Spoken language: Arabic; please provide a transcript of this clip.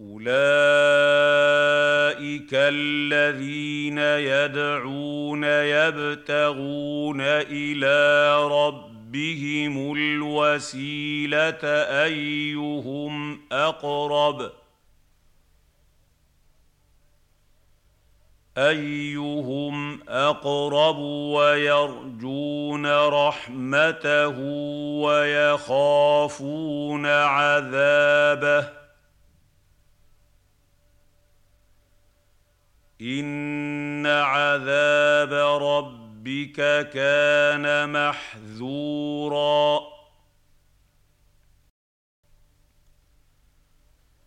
أولئك الذين يدعون يبتغون إلى ربهم الوسيلة أيهم أقرب ويرجون رحمته ويخافون عذابه إن عذاب ربك كان محذورا